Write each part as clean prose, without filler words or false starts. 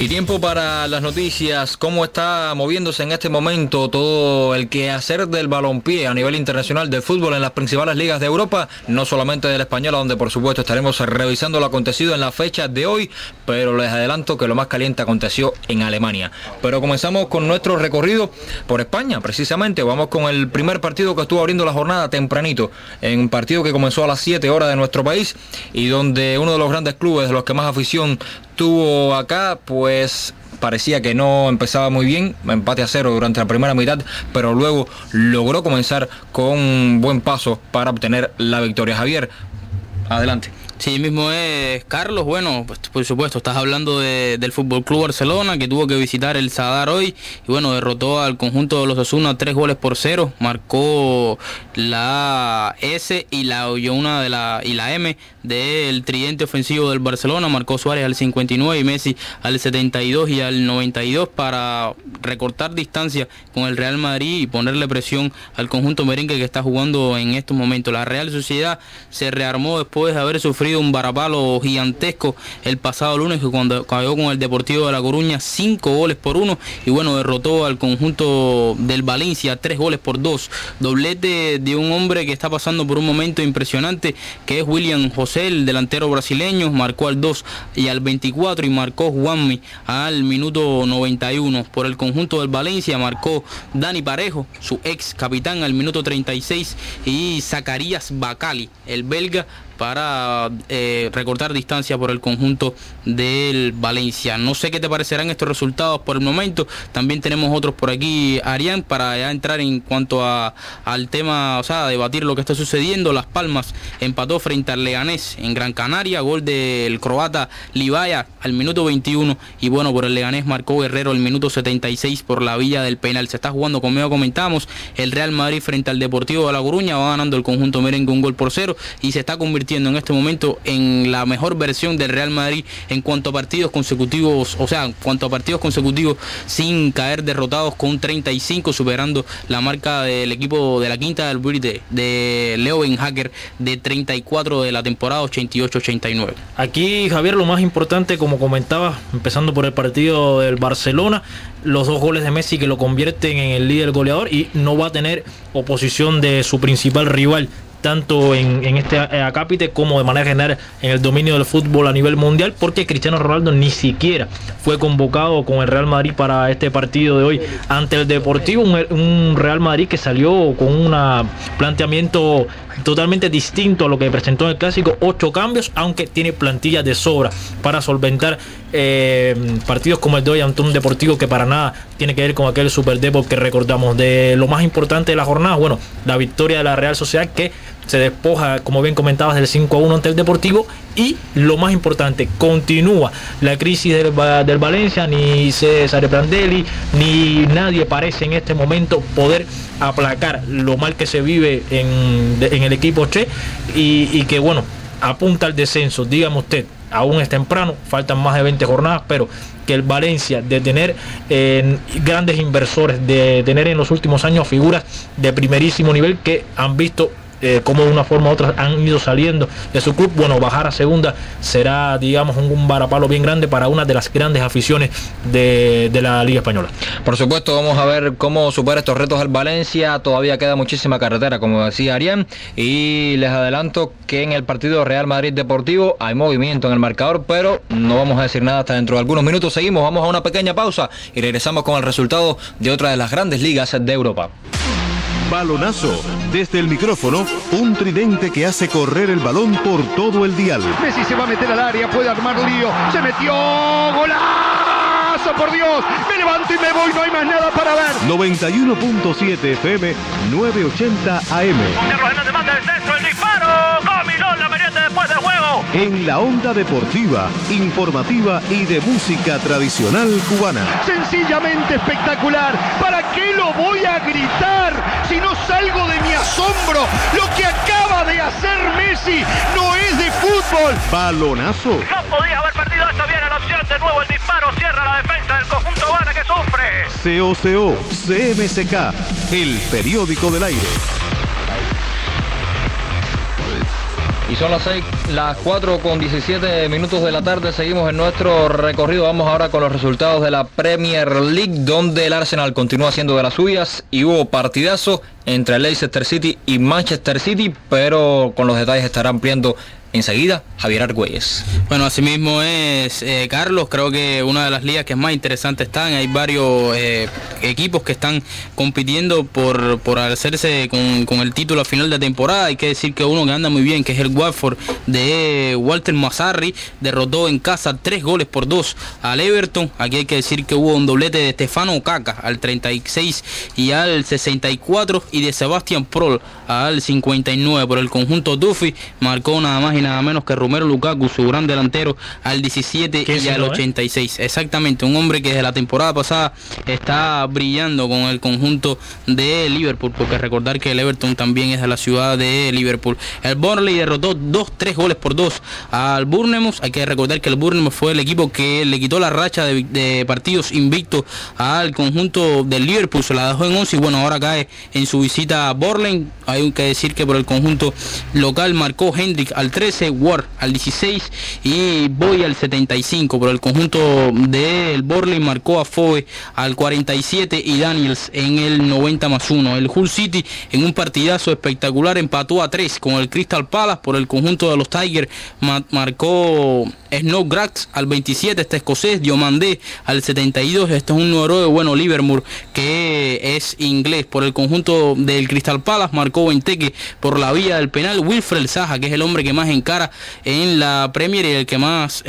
Y tiempo para las noticias. ¿Cómo está moviéndose en este momento todo el quehacer del balompié a nivel internacional del fútbol en las principales ligas de Europa? No solamente de la española, donde por supuesto estaremos revisando lo acontecido en la fecha de hoy, pero les adelanto que lo más caliente aconteció en Alemania. Pero comenzamos con nuestro recorrido por España, precisamente. Vamos con el primer partido que estuvo abriendo la jornada tempranito, en un partido que comenzó a las 7 horas de nuestro país y donde uno de los grandes clubes, de los que más afición tuvo acá, pues parecía que no empezaba muy bien, empate a 0 durante la primera mitad, pero luego logró comenzar con buen paso para obtener la victoria. Javier, adelante. Sí, mismo es, Carlos. Bueno, pues por supuesto, estás hablando del Fútbol Club Barcelona, que tuvo que visitar el Sadar hoy, y bueno, derrotó al conjunto de los Osasuna 3-0, marcó la S y la M del tridente ofensivo del Barcelona, marcó Suárez al 59 y Messi al 72 y al 92 para recortar distancia con el Real Madrid y ponerle presión al conjunto merengue que está jugando en estos momentos. La Real Sociedad se rearmó después de haber sufrido un varapalo gigantesco el pasado lunes, que cuando cayó con el Deportivo de La Coruña 5-1, y bueno, derrotó al conjunto del Valencia 3-2, doblete de un hombre que está pasando por un momento impresionante, que es William José, el delantero brasileño, marcó al 2 y al 24, y marcó Juanmi al minuto 91. Por el conjunto del Valencia marcó Dani Parejo, su ex capitán, al minuto 36, y Zacarías Bacali, el belga, para recortar distancia por el conjunto del Valencia. No sé qué te parecerán estos resultados por el momento. También tenemos otros por aquí, Arián, para ya entrar en cuanto al tema, o sea, debatir lo que está sucediendo. Las Palmas empató frente al Leganés en Gran Canaria, gol del croata Libaya al minuto 21, y bueno, por el Leganés marcó Guerrero al minuto 76 por la vía del penal. Se está jugando, como ya comentamos, el Real Madrid frente al Deportivo de La Coruña, va ganando el conjunto merengue 1-0, y se está convirtiendo en este momento en la mejor versión del Real Madrid en cuanto a partidos consecutivos, sin caer derrotados, con 35, superando la marca del equipo de la Quinta del Buite de Leo Benhacker de 34 de la temporada 88-89. Aquí, Javier, lo más importante, como comentaba, empezando por el partido del Barcelona, los 2 goles de Messi que lo convierten en el líder goleador, y no va a tener oposición de su principal rival, tanto en este acápite como de manera general en el dominio del fútbol a nivel mundial, porque Cristiano Ronaldo ni siquiera fue convocado con el Real Madrid para este partido de hoy ante el Deportivo, un Real Madrid que salió con un planteamiento totalmente distinto a lo que presentó en el Clásico, 8 cambios, aunque tiene plantillas de sobra para solventar partidos como el de hoy ante un Deportivo que para nada tiene que ver con aquel Super Depor que recordamos. De lo más importante de la jornada, bueno, la victoria de la Real Sociedad, que se despoja, como bien comentabas, del 5-1 ante el Deportivo, y lo más importante, continúa la crisis del Valencia. Ni Cesare Prandelli ni nadie parece en este momento poder aplacar lo mal que se vive en el equipo Che, y que bueno, apunta al descenso. Dígame usted, aún es temprano, faltan más de 20 jornadas, pero que el Valencia, de tener grandes inversores, de tener en los últimos años figuras de primerísimo nivel que han visto cómo de una forma u otra han ido saliendo de su club, bueno, bajar a segunda será, digamos, un varapalo bien grande para una de las grandes aficiones de la Liga Española. Por supuesto, vamos a ver cómo supera estos retos el Valencia. Todavía queda muchísima carretera, como decía Arián, y les adelanto que en el partido Real Madrid Deportivo hay movimiento en el marcador, pero no vamos a decir nada hasta dentro de algunos minutos. Seguimos, vamos a una pequeña pausa y regresamos con el resultado de otra de las grandes ligas de Europa. Balonazo. Desde el micrófono, un tridente que hace correr el balón por todo el dial. Messi se va a meter al área, puede armar lío. Se metió. ¡Golazo, por Dios! Me levanto y me voy, no hay más nada para ver. 91.7 FM, 980 AM. Carlos Hernández manda el centro, el disparo. Combinó la merienda después del juego. En la onda deportiva, informativa y de música tradicional cubana. Sencillamente espectacular. ¿Para qué lo voy a gritar si no salgo de mi asombro? Lo que acaba de hacer Messi no es de fútbol. Balonazo. No podía haber perdido esto. Viene la opción de nuevo, el disparo cierra la defensa del conjunto Habana, que sufre. COCO, CMSK, el periódico del aire. Y son las 4:17 de la tarde. Seguimos en nuestro recorrido. Vamos ahora con los resultados de la Premier League, donde el Arsenal continúa haciendo de las suyas y hubo partidazo entre Leicester City y Manchester City, pero con los detalles estará ampliando enseguida Javier Argüelles. Bueno, así mismo es, Carlos. Creo que una de las ligas que más interesantes están. Hay varios equipos que están compitiendo por hacerse con el título a final de temporada. Hay que decir que uno que anda muy bien, que es el Watford de Walter Mazzarri, derrotó en casa 3-2 al Everton. Aquí hay que decir que hubo un doblete de Stefano Kaka al 36 y al 64, y de Sebastian Prol al 59. Por el conjunto Duffy marcó nada más y nada menos que Romelu Lukaku, su gran delantero, al 17 y al 86. Exactamente, un hombre que desde la temporada pasada está brillando con el conjunto de Liverpool, porque recordar que el Everton también es de la ciudad de Liverpool. El Burnley derrotó 3-2 al Bournemouth. Hay que recordar que el Bournemouth fue el equipo que le quitó la racha de partidos invictos al conjunto del Liverpool, se la dejó en 11 y bueno, ahora cae en su visita a Burnley. Hay que decir que por el conjunto local marcó Hendrick al 13, Ward al 16 y Boy al 75. Por el conjunto del Burnley marcó a Foe al 47 y Daniels en el 90+1. El Hull City en un partidazo espectacular empató a 3 con el Crystal Palace. Por el conjunto de los Tigers marcó Snodgrass al 27, este escocés, Diomandé al 72, este es un noruego, bueno, Livermore, que es inglés. Por el conjunto del Crystal Palace marcó Benteke por la vía del penal, Wilfred Zaha, que es el hombre que más encara en la Premier y el que más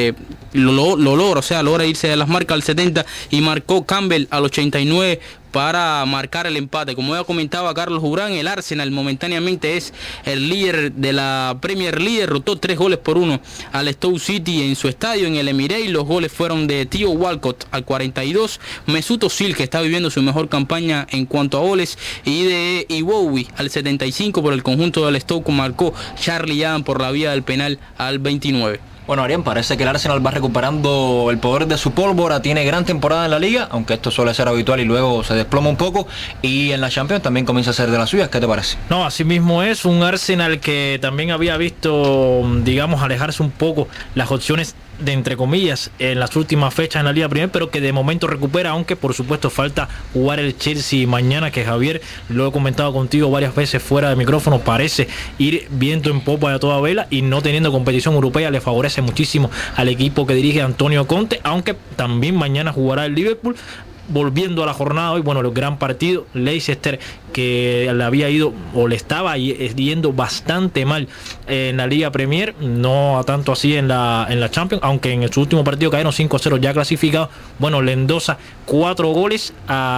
lo logra, o sea, logra irse de las marcas al 70, y marcó Campbell al 89 para marcar el empate. Como ya comentaba Carlos Urán, el Arsenal momentáneamente es el líder de la Premier League, derrotó 3-1 al Stoke City en su estadio en el Emirates. Los goles fueron de Theo Walcott al 42, Mesut Özil, que está viviendo su mejor campaña en cuanto a goles, y de Iwobi al 75. Por el conjunto del Stoke marcó Charlie Adam por la vía del penal al 29. Bueno, Arián, parece que el Arsenal va recuperando el poder de su pólvora, tiene gran temporada en la Liga, aunque esto suele ser habitual y luego se desploma un poco, y en la Champions también comienza a ser de las suyas. ¿Qué te parece? No, así mismo es un Arsenal que también había visto, digamos, alejarse un poco las opciones de entre comillas en las últimas fechas en la Liga Premier, pero que de momento recupera, aunque por supuesto falta jugar el Chelsea mañana, que Javier, lo he comentado contigo varias veces fuera de micrófono, parece ir viento en popa de toda vela, y no teniendo competición europea le favorece muchísimo al equipo que dirige Antonio Conte, aunque también mañana jugará el Liverpool. Volviendo a la jornada hoy, bueno, el gran partido, Leicester, que le había ido o le estaba yendo bastante mal en la Liga Premier, no tanto así en la Champions, aunque en su último partido cayeron 5-0 ya clasificados. Bueno, le endosa 4 goles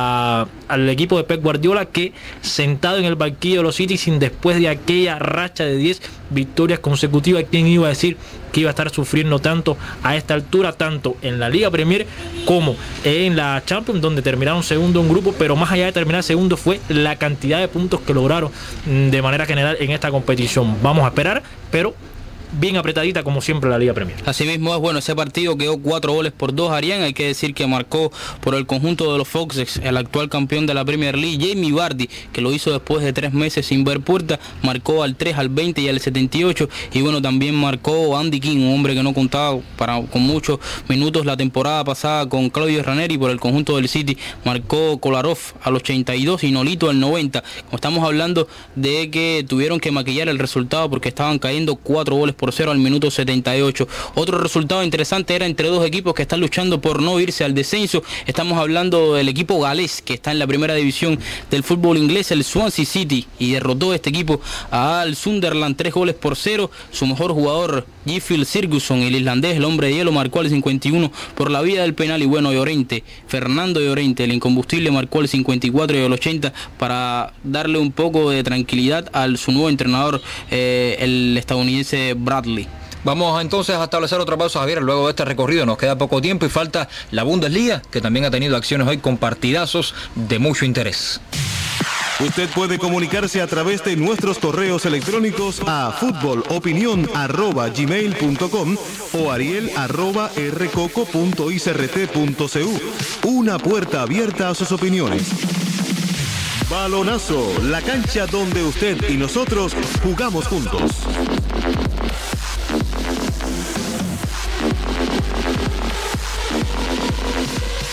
al equipo de Pep Guardiola, que sentado en el banquillo de los City, sin después de aquella racha de 10 victorias consecutivas, ¿quién iba a decir que iba a estar sufriendo tanto a esta altura, tanto en la Liga Premier como en la Champions, donde terminaron segundo en grupo? Pero más allá de terminar segundo fue la cantidad de puntos que lograron de manera general en esta competición. Vamos a esperar, pero bien apretadita como siempre la Liga Premier. Así mismo es, bueno, ese partido quedó 4-2, Arián. Hay que decir que marcó por el conjunto de los Foxes el actual campeón de la Premier League, Jamie Vardy, que lo hizo después de 3 meses sin ver puerta, marcó al 3, al 20 y al 78, y bueno, también marcó Andy King, un hombre que no contaba con muchos minutos la temporada pasada con Claudio Ranieri. Por el conjunto del City marcó Kolarov al 82 y Nolito al 90. Como estamos hablando de que tuvieron que maquillar el resultado porque estaban cayendo 4-0 al minuto 78. Otro resultado interesante era entre dos equipos que están luchando por no irse al descenso. Estamos hablando del equipo galés, que está en la primera división del fútbol inglés, el Swansea City, y derrotó este equipo al Sunderland 3-0. Su mejor jugador, Gylfi Sigurdsson, el irlandés, el hombre de hielo, marcó al 51 por la vía del penal, y bueno, Fernando Llorente, el incombustible, marcó al 54 y al 80 para darle un poco de tranquilidad a su nuevo entrenador, el estadounidense Bradley. Vamos entonces a establecer otra pausa, Javier. Luego de este recorrido nos queda poco tiempo y falta la Bundesliga, que también ha tenido acciones hoy con partidazos de mucho interés. Usted puede comunicarse a través de nuestros correos electrónicos a futbolopinion@gmail.com o ariel@rcoco.icrt.cu. Una puerta abierta a sus opiniones. Balonazo, la cancha donde usted y nosotros jugamos juntos.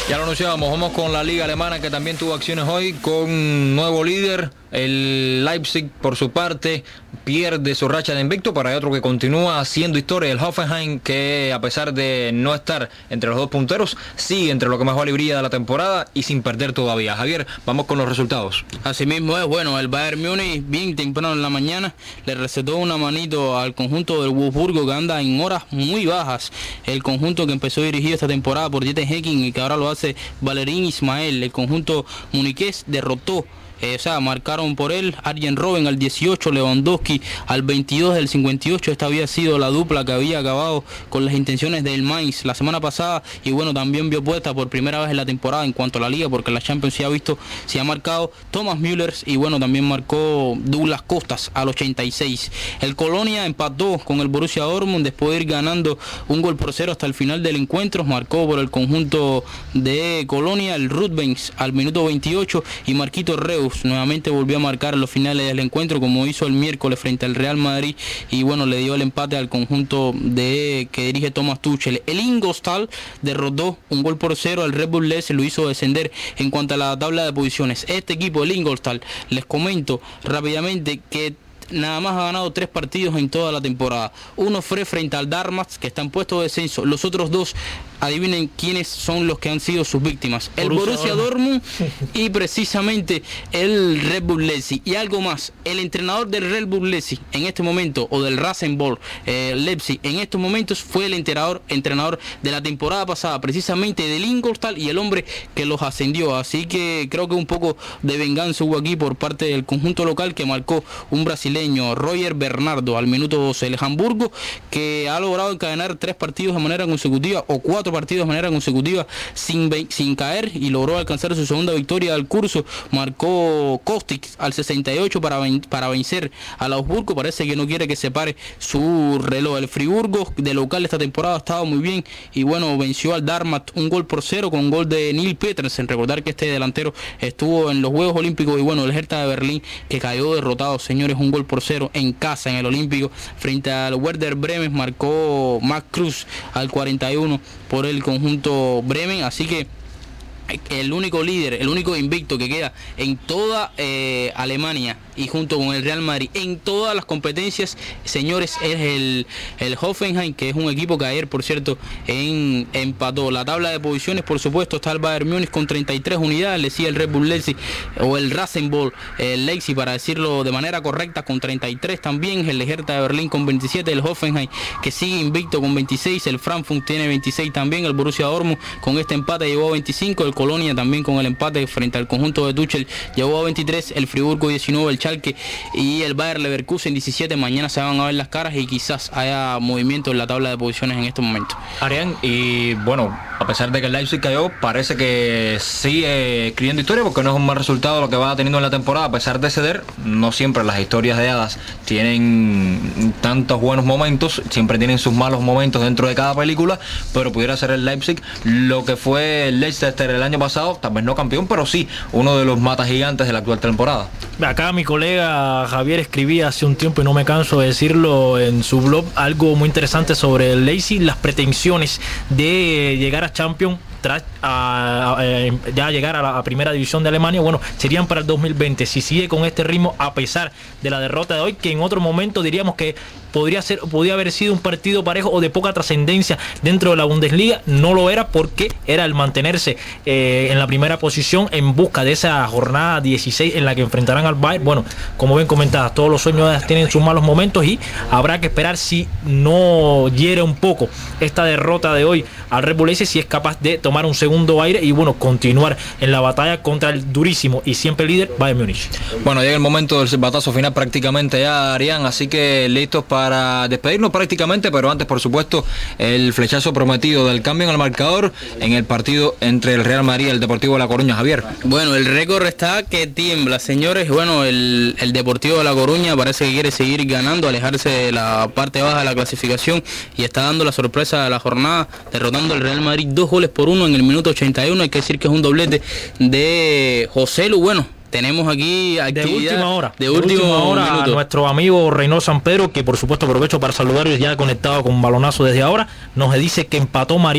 Ya lo anunciábamos, vamos con la liga alemana que también tuvo acciones hoy con nuevo líder. El Leipzig, por su parte, pierde su racha de invicto, pero hay otro que continúa haciendo historia, el Hoffenheim, que a pesar de no estar entre los dos punteros, sigue entre lo que mejor brilla de la temporada y sin perder todavía. Javier, vamos con los resultados. Así mismo es, bueno, el Bayern Múnich bien temprano en la mañana le recetó una manito al conjunto del Wolfsburgo, que anda en horas muy bajas. El conjunto que empezó dirigido esta temporada por Dieter Hecking y que ahora lo hace Valérien Ismael. El conjunto muniqués derrotó, marcaron por él Arjen Robben al 18, Lewandowski al 22 del 58. Esta había sido la dupla que había acabado con las intenciones del Mainz la semana pasada, y bueno, también vio puesta por primera vez en la temporada en cuanto a la liga, porque la Champions se ha marcado Thomas Müller, y bueno, también marcó Douglas Costas al 86. El Colonia empató con el Borussia Dortmund después de ir ganando 1-0 hasta el final del encuentro. Marcó por el conjunto de Colonia el Rudbens al minuto 28, y Marquito Reus nuevamente volvió a marcar en los finales del encuentro, como hizo el miércoles frente al Real Madrid, y bueno, le dio el empate al conjunto que dirige Thomas Tuchel. El Ingolstadt derrotó 1-0 al Red Bull Leipzig, lo hizo descender en cuanto a la tabla de posiciones. Este equipo, el Ingolstadt, les comento rápidamente que nada más ha ganado 3 partidos en toda la temporada. Uno fue frente al Darmstadt, que está en puesto de descenso. Los otros 2, adivinen quiénes son los que han sido sus víctimas: el Borussia Dortmund y precisamente el Red Bull Leipzig. Y algo más, el entrenador del Red Bull Leipzig en este momento, o del Rasenball Leipzig en estos momentos, fue el entrenador de la temporada pasada, precisamente del Ingolstadt, y el hombre que los ascendió. Así que creo que un poco de venganza hubo aquí por parte del conjunto local, que marcó un brasileño, Roger Bernardo, al minuto 12. El Hamburgo, que ha logrado encadenar 3 partidos de manera consecutiva, o 4 partidos de manera consecutiva sin caer, y logró alcanzar su segunda victoria del curso. Marcó Kostic al 68 para vencer al Augsburgo. Parece que no quiere que se pare su reloj. El Friburgo, de local esta temporada, ha estado muy bien, y bueno, venció al Darmstadt 1-0 con gol de Neil Petersen. Recordar que este delantero estuvo en los Juegos Olímpicos. Y bueno, el Hertha de Berlín, que cayó derrotado, señores, 1-0 en casa en el Olímpico frente al Werder Bremen. Marcó Max Cruz al 41 por el conjunto Bremen. Así que el único líder, el único invicto que queda en toda Alemania, y junto con el Real Madrid en todas las competencias, señores, es el Hoffenheim, que es un equipo que ayer, por cierto, empató. La tabla de posiciones, por supuesto, está el Bayern Múnich con 33 unidades, le sigue el Red Bull Leipzig, o el Rasenball Leipzig, para decirlo de manera correcta, con 33 también, el Hertha de Berlín con 27, el Hoffenheim, que sigue invicto, con 26, el Frankfurt tiene 26 también, el Borussia Dortmund con este empate llegó a 25, el Colonia también con el empate frente al conjunto de Tuchel llegó a 23, el Friburgo 19, el Schalke y el Bayer Leverkusen 17. Mañana se van a ver las caras y quizás haya movimiento en la tabla de posiciones en este momento. Arián, y bueno, a pesar de que el Leipzig cayó, parece que sigue escribiendo historia, porque no es un mal resultado lo que va teniendo en la temporada. A pesar de ceder, no siempre las historias de hadas tienen tantos buenos momentos, siempre tienen sus malos momentos dentro de cada película, pero pudiera ser el Leipzig lo que fue el Leicester el año pasado, tal vez no campeón, pero sí uno de los matas gigantes de la actual temporada. Acá mi colega Javier escribía hace un tiempo, y no me canso de decirlo, en su blog, algo muy interesante sobre el Leipzig, las pretensiones de llegar a Champions tras ya llegar a la primera división de Alemania. Bueno, serían para el 2020 si sigue con este ritmo, a pesar de la derrota de hoy, que en otro momento diríamos que podía haber sido un partido parejo o de poca trascendencia dentro de la Bundesliga. No lo era, porque era el mantenerse en la primera posición en busca de esa jornada 16 en la que enfrentarán al Bayern. Bueno, como bien comentabas, todos los sueños tienen sus malos momentos, y habrá que esperar si no hiere un poco esta derrota de hoy al Red Bull Leipzig, si es capaz de tomar un segundo aire y bueno, continuar en la batalla contra el durísimo y siempre líder Bayern Múnich. Bueno, llega el momento del batazo final prácticamente ya, Arián, así que listos para despedirnos prácticamente, pero antes, por supuesto, el flechazo prometido del cambio en el marcador en el partido entre el Real Madrid y el Deportivo de La Coruña. Javier. Bueno, el récord está que tiembla, señores. Bueno, el Deportivo de La Coruña parece que quiere seguir ganando, alejarse de la parte baja de la clasificación, y está dando la sorpresa de la jornada, derrotando al Real Madrid 2-1 en el minuto 81. Hay que decir que es un doblete de José Lu. Bueno, tenemos aquí actividad de última hora a nuestro amigo Reynold San Pedro, que por supuesto aprovecho para saludarlos, ya conectado con Balonazo desde ahora. Nos dice que empató Mariano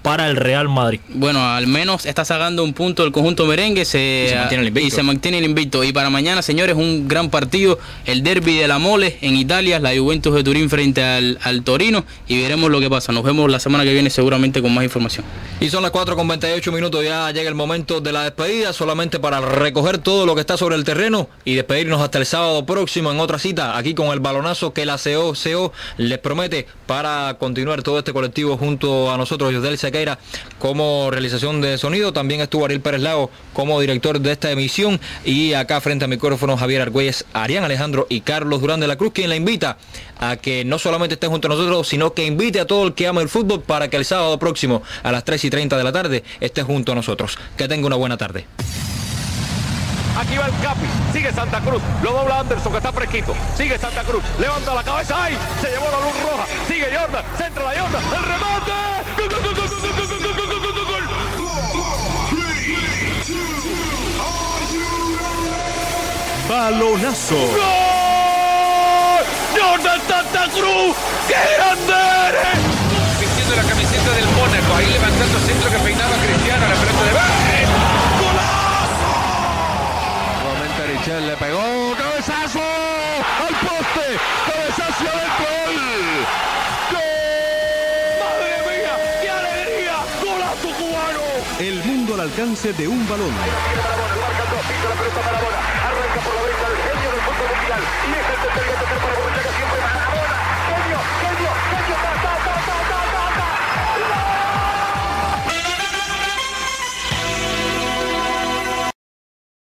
para el Real Madrid. Bueno, al menos está sacando un punto el conjunto merengue y se mantiene el invicto. Y para mañana, señores, un gran partido, el derbi de la Mole en Italia, la Juventus de Turín frente al Torino, y veremos lo que pasa. Nos vemos la semana que viene seguramente con más información. Y son las 4:28, ya llega el momento de la despedida, solamente para recoger todo lo que está sobre el terreno y despedirnos hasta el sábado próximo en otra cita, aquí con el balonazo que la CO les promete para continuar todo este colectivo junto a nosotros. Yosdel Sequeira como realización de sonido, también estuvo Ariel Pérez Lago como director de esta emisión, y acá frente a micrófonos Javier Argüelles, Arián Alejandro y Carlos Durán de la Cruz, quien la invita a que no solamente esté junto a nosotros, sino que invite a todo el que ama el fútbol para que el sábado próximo a las 3:30 de la tarde esté junto a nosotros. Que tenga una buena tarde. Aquí va el Capi, sigue Santa Cruz, lo dobla Anderson que está fresquito, sigue Santa Cruz, levanta la cabeza, ¡ay! Se llevó la luz roja, sigue Jordan, centra la Jordan, el remate, ¡gol, gol, gol, gol, gol, gol, gol, gol, gol, gol, gol! Balonazo. ¡Gol! ¡Jordan Santa Cruz! ¡Qué grande eres! Vistiendo la camiseta del Mónaco, ahí levantando centro que peinaba Cristiano, la pelota de Bale. Michel le pegó, cabezazo al poste, cabezazo adentro, gol. ¡Madre mía, qué alegría! ¡Golazo cubano! El mundo al alcance de un balón. Marca el 2, pisa la pelota para Maradona, arranca por la